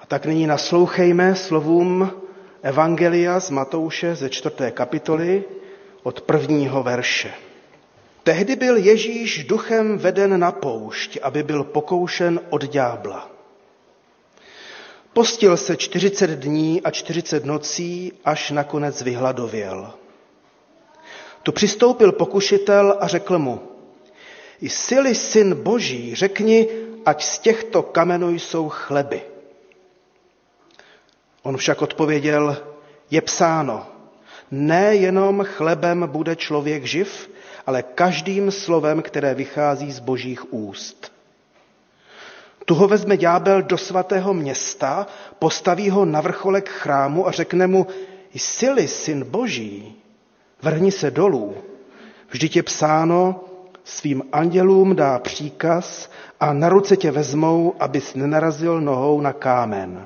Tak nyní naslouchejme slovům Evangelia z Matouše ze 4. kapitoly od 1. verše. Tehdy byl Ježíš duchem veden na poušť, aby byl pokoušen od ďábla. Postil se 40 dní a 40 nocí, až nakonec vyhladověl. Tu přistoupil pokušitel a řekl mu: Jsi-li syn Boží, řekni, ať z těchto kamenů jsou chleby. On však odpověděl: Je psáno, ne jenom chlebem bude člověk živ, ale každým slovem, které vychází z Božích úst. Tu ho vezme ďábel do svatého města, postaví ho na vrcholek chrámu a řekne mu: Jsi-li syn Boží, vrhni se dolů. Vždyť je psáno, svým andělům dá příkaz a na ruce tě vezmou, abys nenarazil nohou na kámen.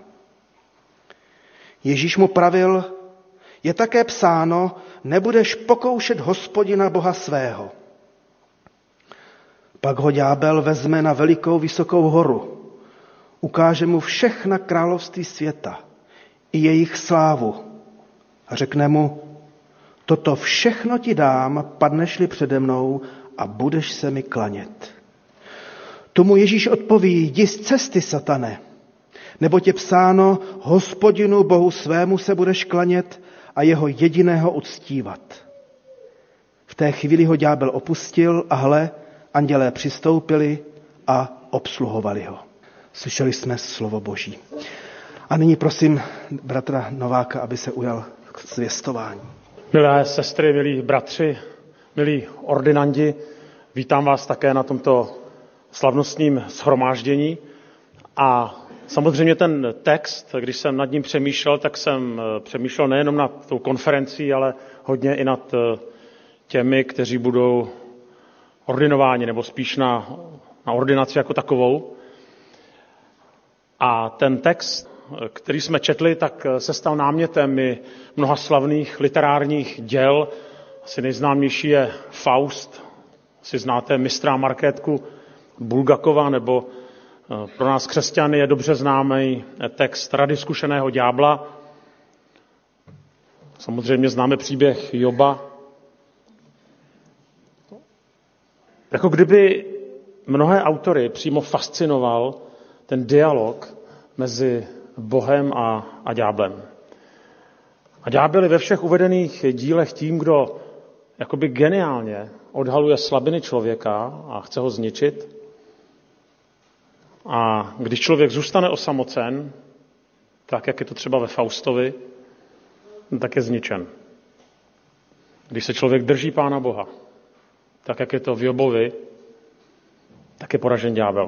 Ježíš mu pravil: Je také psáno, nebudeš pokoušet Hospodina Boha svého. Pak ho ďábel vezme na velikou vysokou horu, ukáže mu všechna království světa i jejich slávu a řekne mu: Toto všechno ti dám, padneš-li přede mnou a budeš se mi klanět. Tomu Ježíš odpoví: Jdi z cesty, satane, neboť je psáno, Hospodinu Bohu svému se budeš klanět a jeho jediného uctívat. V té chvíli ho ďábel opustil a hle, andělé přistoupili a obsluhovali ho. Slyšeli jsme slovo Boží. A nyní prosím bratra Nováka, aby se ujal k zvěstování. Milé sestry, milí bratři, milí ordinandi, vítám vás také na tomto slavnostním shromáždění. A samozřejmě ten text, když jsem nad ním přemýšlel, tak jsem přemýšlel nejenom nad tou konferencí, ale hodně i nad těmi, kteří budou ordinováni, nebo spíš na ordinaci jako takovou. A ten text, který jsme četli, tak se stal námětem i mnoha slavných literárních děl. Asi nejznámější je Faust, asi znáte mistra Markétku Bulgakova, nebo pro nás křesťany je dobře známý text Rady zkušeného ďábla. Samozřejmě známe příběh Joba. Jako kdyby mnohé autory přímo fascinoval ten dialog mezi Bohem a ďáblem. A ďábel je ve všech uvedených dílech tím, kdo jakoby geniálně odhaluje slabiny člověka a chce ho zničit. A když člověk zůstane osamocen, tak jak je to třeba ve Faustovi, tak je zničen. Když se člověk drží Pána Boha, tak jak je to v Jobovi, tak je poražen ďábel.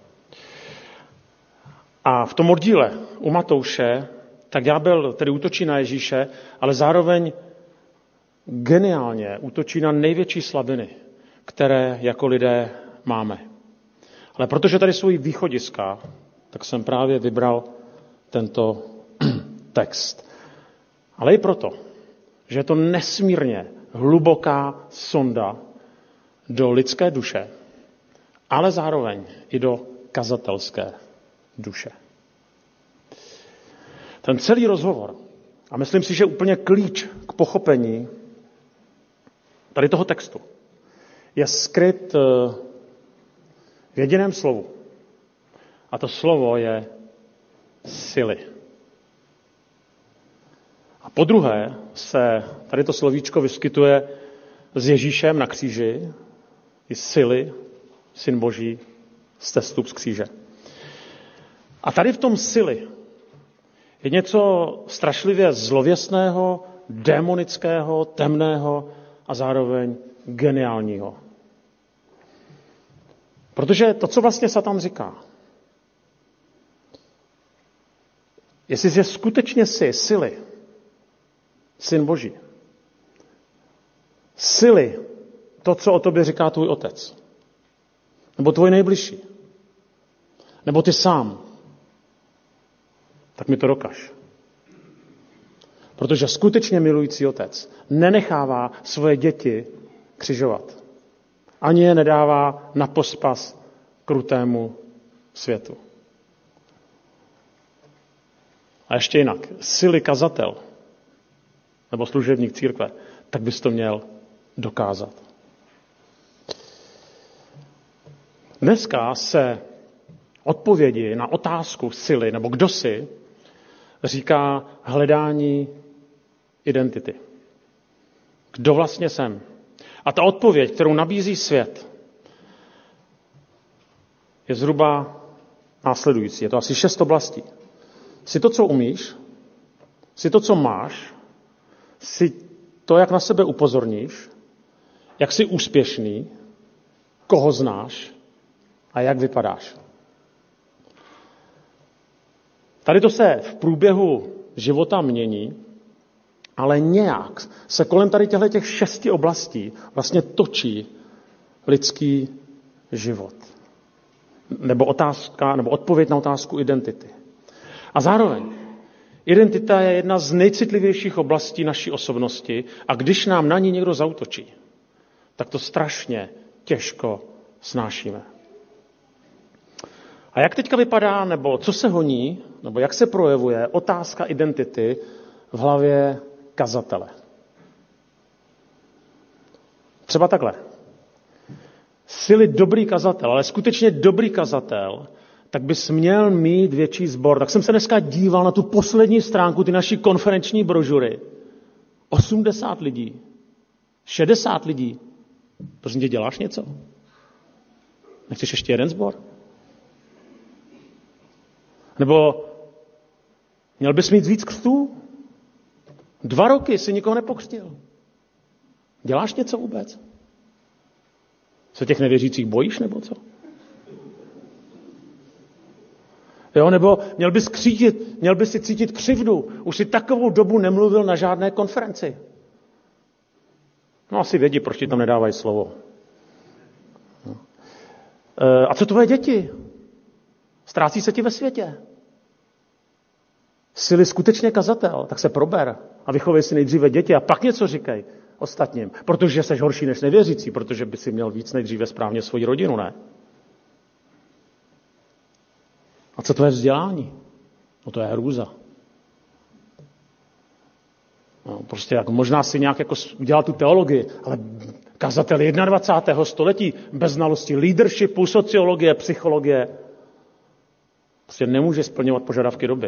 A v tom oddíle u Matouše, tak ďábel tedy útočí na Ježíše, ale zároveň geniálně útočí na největší slabiny, které jako lidé máme. Ale protože tady jsou východiska, tak jsem právě vybral tento text. Ale i proto, že je to nesmírně hluboká sonda do lidské duše, ale zároveň i do kazatelské duše. Ten celý rozhovor, a myslím si, že úplně klíč k pochopení tady toho textu, je skryt v jediném slovu. A to slovo je sily. A podruhé se tady to slovíčko vyskytuje s Ježíšem na kříži, i sily, syn Boží, sestup z kříže. A tady v tom sily je něco strašlivě zlověstného, démonického, temného a zároveň geniálního. Protože to, co vlastně Satan říká, jestli jsi skutečně sily, syn Boží, sily, to, co o tobě říká tvůj otec, nebo tvůj nejbližší, nebo ty sám, tak mi to dokaž. Protože skutečně milující otec nenechává svoje děti křižovat. Ani je nedává na pospas krutému světu. A ještě jinak, sily kazatel nebo služebník církve, tak bys to měl dokázat. Dneska se odpovědi na otázku sily nebo kdo jsi říká hledání identity. Kdo vlastně jsem? A ta odpověď, kterou nabízí svět, je zhruba následující. Je to asi 6 oblastí. Jsi to, co umíš, jsi to, co máš, jsi to, jak na sebe upozorníš, jak jsi úspěšný, koho znáš a jak vypadáš. Tady to se v průběhu života mění, ale nějak se kolem tady těch 6 oblastí vlastně točí lidský život. Nebo odpověď na otázku identity. A zároveň identita je jedna z nejcitlivějších oblastí naší osobnosti a když nám na ní někdo zaútočí, tak to strašně těžko snášíme. A jak teďka vypadá, nebo co se honí, nebo jak se projevuje otázka identity v hlavě kazatele? Třeba takhle. Jsi-li dobrý kazatel, ale skutečně dobrý kazatel, tak bys měl mít větší sbor. Tak jsem se dneska díval na tu poslední stránku, ty naší konferenční brožury. 80 lidí, 60 lidí. Prosím tě, děláš něco? Nechceš ještě jeden sbor? Nebo měl bys mít víc křtů? 2 roky si nikoho nepokřtil. Děláš něco vůbec? Se těch nevěřících bojíš, nebo co? Jo, nebo měl bys si cítit křivdu. Už si takovou dobu nemluvil na žádné konferenci. No asi vědí, proč ti tam nedávají slovo. A co tvoje děti? Ztrácí se ti ve světě. Jsi-li skutečně kazatel, tak se prober a vychovej si nejdříve děti a pak něco říkej ostatním. Protože jsi horší než nevěřící, protože by si měl víc nejdříve správně svoji rodinu, ne? A co tvoje vzdělání? No to je hrůza. No, prostě možná si nějak jako udělal tu teologii, ale kazatel 21. století bez znalosti leadershipu, sociologie, psychologie prostě nemůže splňovat požadavky doby.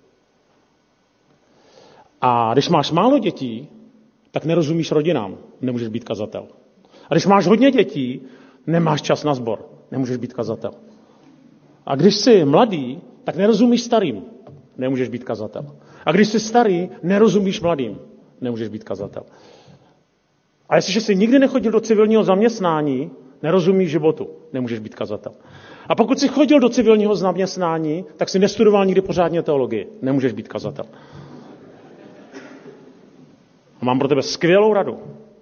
A když máš málo dětí, tak nerozumíš rodinám, nemůžeš být kazatel. A když máš hodně dětí, nemáš čas na sbor, nemůžeš být kazatel. A když jsi mladý, tak nerozumíš starým, nemůžeš být kazatel. A když jsi starý, nerozumíš mladým, nemůžeš být kazatel. A jestliže jsi nikdy nechodil do civilního zaměstnání, nerozumíš životu, nemůžeš být kazatel. A pokud jsi chodil do civilního zaměstnání, tak jsi nestudoval nikdy pořádně teologii, nemůžeš být kazatel. A mám pro tebe skvělou radu.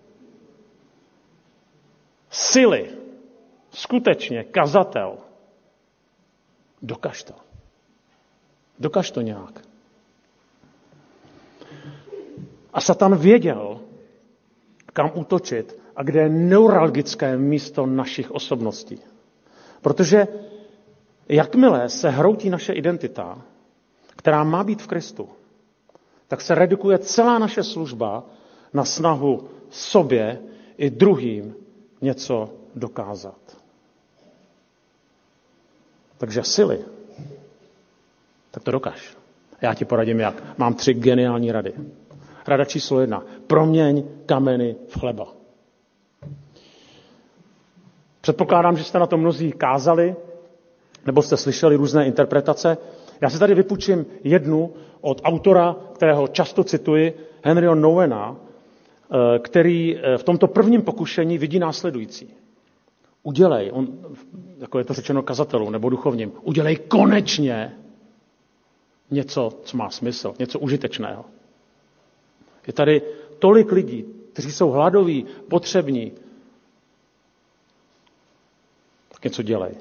Sily, skutečně kazatel, dokaž to. Dokaž to nějak. A Satan věděl, kam útočit a kde je neuralgické místo našich osobností. Protože jakmile se hroutí naše identita, která má být v Kristu, tak se redukuje celá naše služba na snahu sobě i druhým něco dokázat. Takže sily, tak to dokáž. Já ti poradím jak. Mám 3 geniální rady. Rada číslo 1. Proměň kameny v chleba. Předpokládám, že jste na to mnozí kázali, nebo jste slyšeli různé interpretace. Já si tady vypůjčím jednu od autora, kterého často cituji, Henryho Nouwena, který v tomto prvním pokušení vidí následující. Udělej, jako je to řečeno kazatelům nebo duchovním, udělej konečně něco, co má smysl, něco užitečného. Je tady tolik lidí, kteří jsou hladoví, potřební. Tak něco dělej.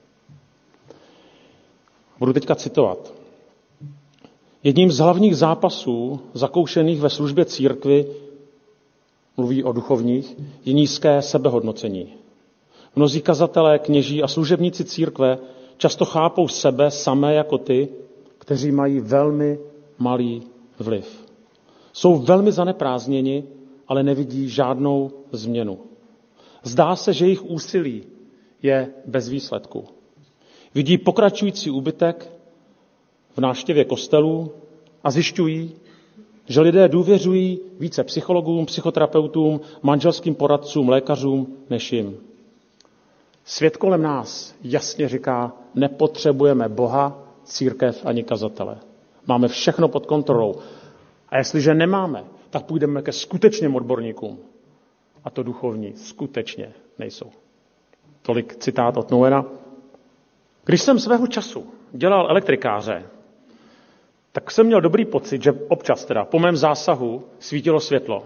Budu teďka citovat. Jedním z hlavních zápasů zakoušených ve službě církvi, mluví o duchovních, je nízké sebehodnocení. Mnozí kazatelé, kněží a služebníci církve často chápou sebe samé jako ty, kteří mají velmi malý vliv. Jsou velmi zaneprázdněni, ale nevidí žádnou změnu. Zdá se, že jejich úsilí je bez výsledku. Vidí pokračující úbytek v návštěvě kostelů a zjišťují, že lidé důvěřují více psychologům, psychoterapeutům, manželským poradcům, lékařům než jim. Svět kolem nás jasně říká, nepotřebujeme Boha, církev ani kazatele. Máme všechno pod kontrolou. A jestliže nemáme, tak půjdeme ke skutečným odborníkům. A to duchovní skutečně nejsou. Tolik citát od Nouena. Když jsem svého času dělal elektrikáře, tak jsem měl dobrý pocit, že občas teda po mém zásahu svítilo světlo.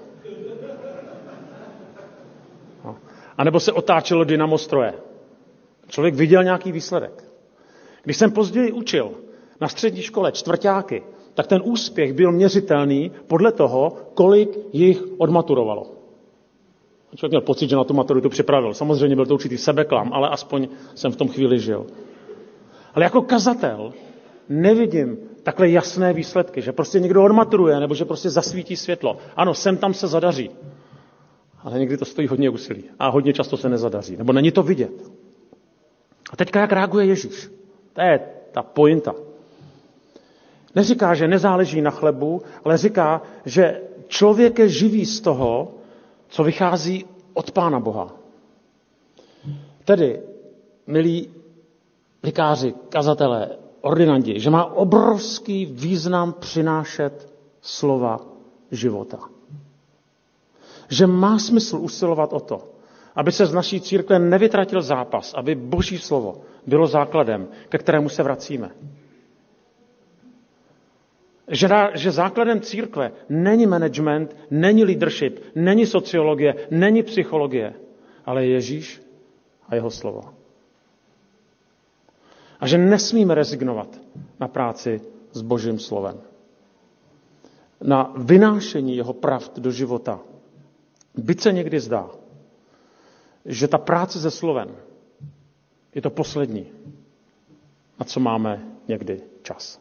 A nebo se otáčelo dynamo stroje. Člověk viděl nějaký výsledek. Když jsem později učil na střední škole čtvrťáky, tak ten úspěch byl měřitelný podle toho, kolik jich odmaturovalo. Člověk měl pocit, že na tu maturitu připravil. Samozřejmě byl to určitý sebeklam, ale aspoň jsem v tom chvíli žil. Ale jako kazatel nevidím takhle jasné výsledky, že prostě někdo odmaturuje, nebo že prostě zasvítí světlo. Ano, sem tam se zadaří. Ale někdy to stojí hodně úsilí. A hodně často se nezadaří. Nebo není to vidět. A teďka jak reaguje Ježíš? To je ta pointa. Neříká, že nezáleží na chlebu, ale říká, že člověk je živý z toho, co vychází od Pána Boha. Tedy, milí vikáři, kazatelé, ordinandi, že má obrovský význam přinášet slova života. Že má smysl usilovat o to, aby se z naší církve nevytratil zápas, aby Boží slovo bylo základem, ke kterému se vracíme. Že základem církve není management, není leadership, není sociologie, není psychologie, ale Ježíš a jeho slovo. A že nesmíme rezignovat na práci s Božím slovem. Na vynášení jeho pravd do života. Byť se někdy zdá, že ta práce se slovem je to poslední, na co máme někdy čas.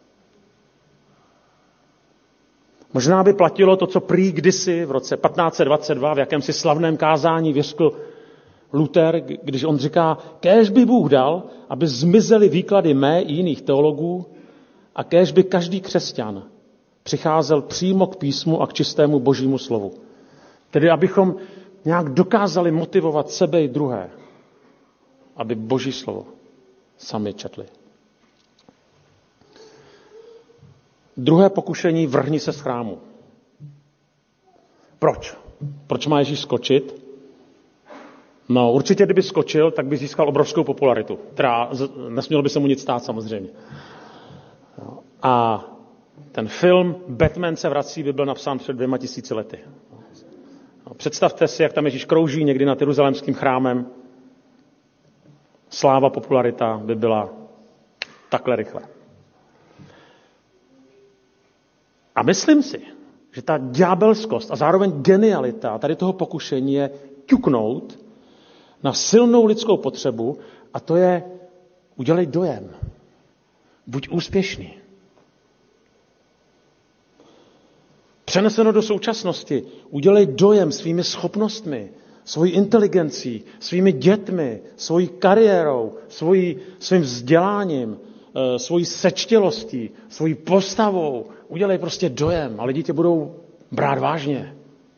Možná by platilo to, co prý kdysi v roce 1522 v jakémsi slavném kázání vyřkl Luther, když on říká, kéž by Bůh dal, aby zmizely výklady mé i jiných teologů a kéž by každý křesťan přicházel přímo k písmu a k čistému Božímu slovu. Tedy abychom nějak dokázali motivovat sebe i druhé, aby Boží slovo sami četli. Druhé pokušení, vrhni se z chrámu. Proč? Proč má Ježíš skočit? No, určitě, kdyby skočil, tak by získal obrovskou popularitu. Teda nesmělo by se mu nic stát, samozřejmě. A ten film Batman se vrací by byl napsán před 2000 lety. Představte si, jak tam Ježíš krouží někdy nad Jeruzalémským chrámem. Sláva, popularita by byla takhle rychle. A myslím si, že ta ďábelskost a zároveň genialita tady toho pokušení je ťuknout na silnou lidskou potřebu a to je udělej dojem. Buď úspěšný. Přeneseno do současnosti, udělej dojem svými schopnostmi, svojí inteligencí, svými dětmi, svojí kariérou, svým vzděláním, svojí sečtělostí, svojí postavou. Udělej prostě dojem a lidi tě budou brát vážně.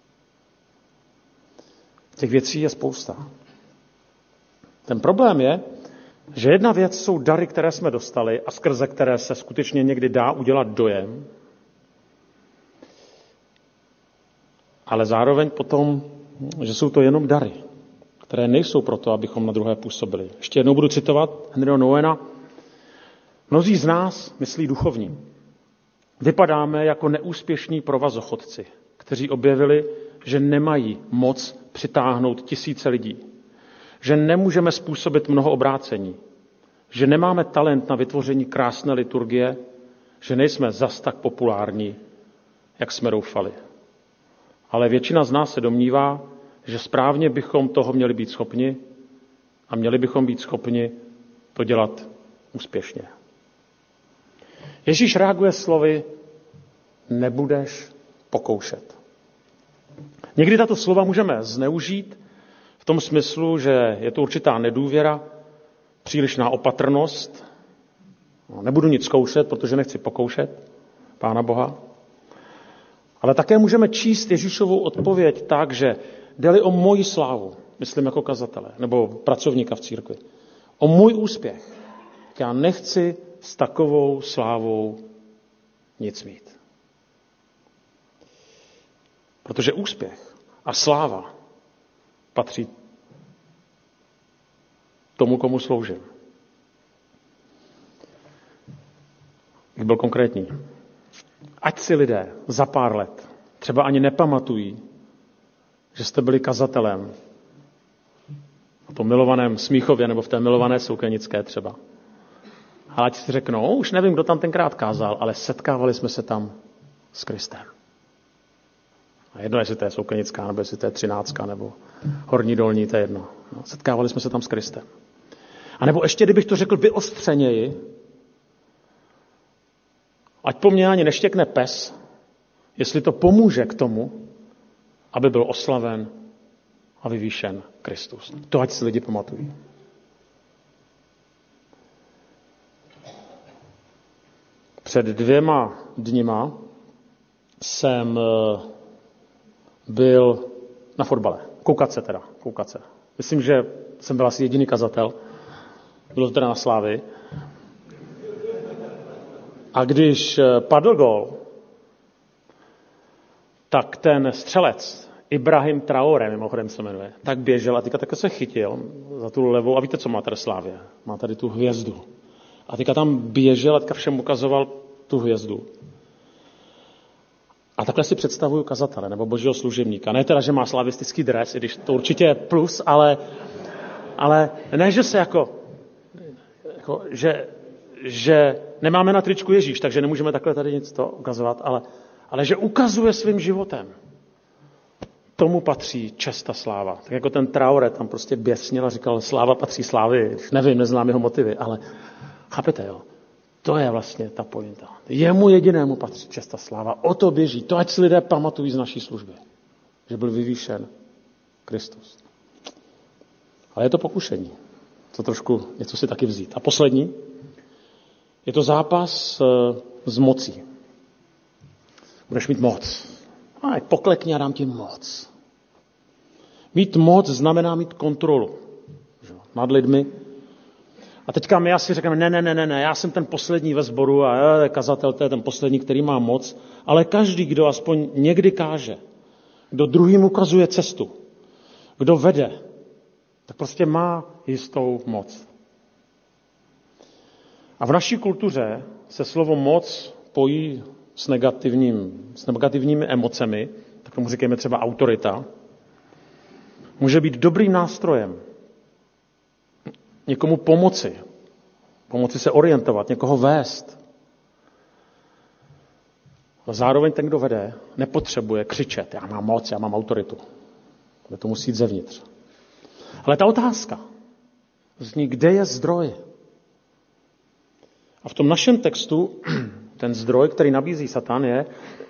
Těch věcí je spousta. Ten problém je, že jedna věc jsou dary, které jsme dostali a skrze které se skutečně někdy dá udělat dojem, ale zároveň potom, že jsou to jenom dary, které nejsou proto, abychom na druhé působili. Ještě jednou budu citovat Henryho Nouena. Mnozí z nás myslí duchovní. Vypadáme jako neúspěšní provazochodci, kteří objevili, že nemají moc přitáhnout tisíce lidí, že nemůžeme způsobit mnoho obrácení, že nemáme talent na vytvoření krásné liturgie, že nejsme zas tak populární, jak jsme doufali. Ale většina z nás se domnívá, že správně bychom toho měli být schopni a měli bychom být schopni to dělat úspěšně. Ježíš reaguje slovy nebudeš pokoušet. Někdy tato slova můžeme zneužít v tom smyslu, že je to určitá nedůvěra, přílišná opatrnost. Nebudu nic zkoušet, protože nechci pokoušet Pána Boha. Ale také můžeme číst Ježíšovu odpověď tak, že jde-li o moji slávu, myslím jako kazatele nebo pracovníka v církvi, o můj úspěch, já nechci s takovou slávou nic mít. Protože úspěch a sláva patří tomu, komu sloužím. Jak byl konkrétní. Ať si lidé za pár let třeba ani nepamatují, že jste byli kazatelem v tom milovaném Smíchově nebo v té milované Soukenické třeba. Ale ať si řeknou, už nevím, kdo tam tenkrát kázal, ale setkávali jsme se tam s Kristem. A jedno, jestli to je Soukenická, nebo jestli to je 13, nebo Horní Dolní, to je jedno. No, setkávali jsme se tam s Kristem. A nebo ještě, kdybych to řekl vyostřeněji, ať po mně ani neštěkne pes, jestli to pomůže k tomu, aby byl oslaven a vyvýšen Kristus. To ať si lidi pamatují. Před 2 dníma jsem byl na fotbale. Koukat se. Myslím, že jsem byl asi jediný kazatel. Bylo to teda na Slávy. A když padl gól, tak ten střelec, Ibrahim Traoré, mimochodem se jmenuje, tak běžel a teďka se chytil za tu levou. A víte, co má tady Slávě? Má tady tu hvězdu. A teďka tam běžel a teďka všem ukazoval tu hvězdu. A takhle si představuju kazatele nebo božího služebníka. Ne teda, že má slavistický dres, i když to určitě je plus, ale ne, že se že nemáme na tričku Ježíš, takže nemůžeme takhle tady nic to ukazovat, ale že ukazuje svým životem. Tomu patří čest a sláva. Tak jako ten Traoré tam prostě běsnil a říkal, sláva patří slávy. Nevím, neznám jeho motivy, ale chápete, jo? To je vlastně ta pointa. Jemu jedinému patří čest a sláva. O to běží. To ať si lidé pamatují z naší služby. Že byl vyvýšen Kristus. Ale je to pokušení. To trošku něco si taky vzít. A poslední. Je to zápas s mocí. Budeš mít moc. Poklekni a dám ti moc. Mít moc znamená mít kontrolu nad lidmi. A teďka my asi řekneme, ne, já jsem ten poslední ve sboru a kazatel, to je ten poslední, který má moc, ale každý, kdo aspoň někdy káže, kdo druhým ukazuje cestu, kdo vede, tak prostě má jistou moc. A v naší kultuře se slovo moc pojí s negativními emocemi, tak tomu říkáme třeba autorita, může být dobrým nástrojem někomu pomoci se orientovat, někoho vést. Ale zároveň ten, kdo vede, nepotřebuje křičet, já mám moc, já mám autoritu. Ale to musí jít zevnitř. Ale ta otázka zní, kde je zdroj? A v tom našem textu ten zdroj, který nabízí Satan, je,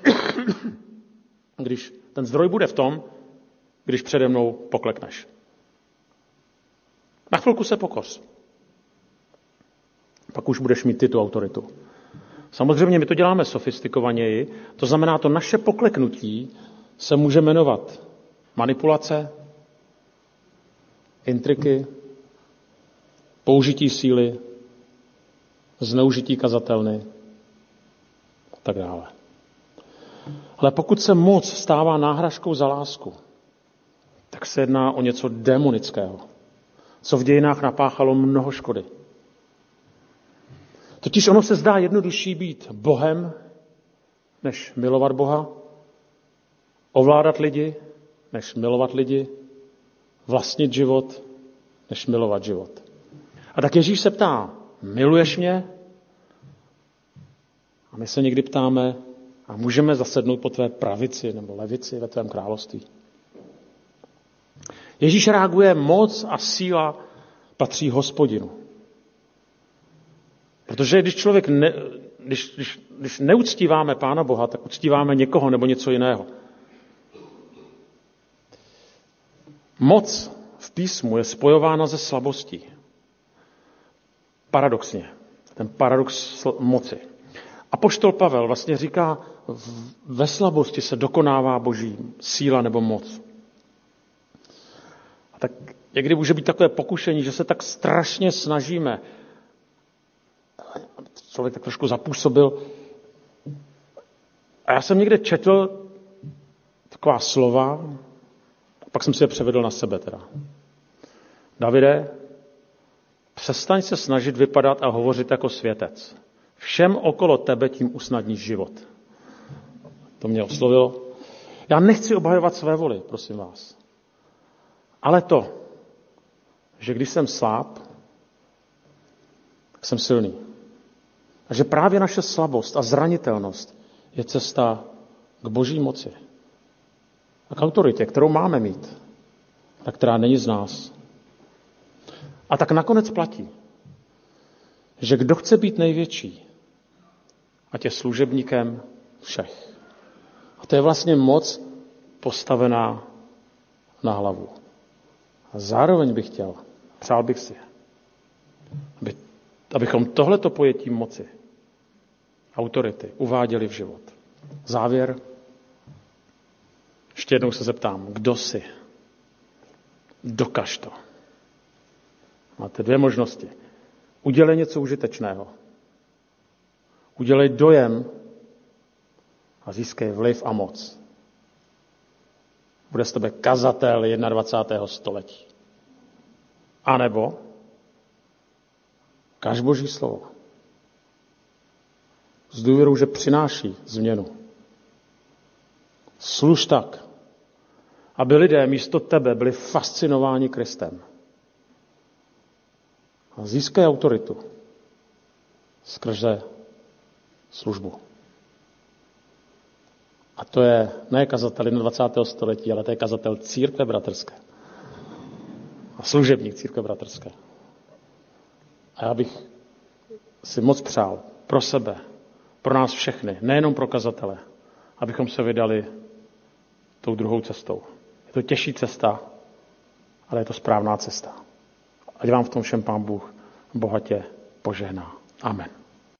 když ten zdroj bude v tom, když přede mnou poklekneš. Na chvilku se pokoř. Pak už budeš mít ty tu autoritu. Samozřejmě my to děláme sofistikovaněji, to znamená, to naše pokleknutí se může jmenovat manipulace, intriky, použití síly, zneužití kazatelny a tak dále. Ale pokud se moc stává náhražkou za lásku, tak se jedná o něco démonického, co v dějinách napáchalo mnoho škody. Totiž ono se zdá jednodušší být Bohem, než milovat Boha, ovládat lidi, než milovat lidi, vlastnit život, než milovat život. A tak Ježíš se ptá, miluješ mě? A my se někdy ptáme, a můžeme zasednout po tvé pravici nebo levici ve tvém království. Ježíš reaguje, moc a síla patří Hospodinu. Protože když člověk když neuctíváme Pána Boha, tak uctíváme někoho nebo něco jiného. Moc v písmu je spojována se slabostí. Paradoxně. Ten paradox moci. Apoštol Pavel vlastně říká, ve slabosti se dokonává Boží síla nebo moc. A tak někdy může být takové pokušení, že se tak strašně snažíme. Člověk tak trošku zapůsobil. A já jsem někde četl taková slova, pak jsem si je převedl na sebe teda. Davide, přestaň se snažit vypadat a hovořit jako světec. Všem okolo tebe tím usnadníš život. To mě oslovilo. Já nechci obhajovat své voli, prosím vás. Ale to, že když jsem sláb, tak jsem silný. A že právě naše slabost a zranitelnost je cesta k Boží moci. A k autoritě, kterou máme mít, a která není z nás. A tak nakonec platí, že kdo chce být největší, ať je služebníkem všech. A to je vlastně moc postavená na hlavu. A zároveň bych chtěl, přál bych si, abychom tohleto pojetí moci, autority, uváděli v život. Závěr. Ještě jednou se zeptám, kdo jsi? Dokaž to. Máte dvě možnosti. Udělej něco užitečného. Udělej dojem a získej vliv a moc. Bude z tebe kazatel 21. století. A nebo kaž Boží slovo. S důvěrou, že přináší změnu. Služ tak, aby lidé místo tebe byli fascinováni Kristem. A získej autoritu skrze službu. A to je ne kazatel 21. století, ale to je kazatel církve bratrské. A služebník církve bratrské. A já bych si moc přál pro sebe, pro nás všechny, nejenom pro kazatele, abychom se vydali tou druhou cestou. Je to těžší cesta, ale je to správná cesta. Ať vám v tom všem Pán Bůh bohatě požehná. Amen.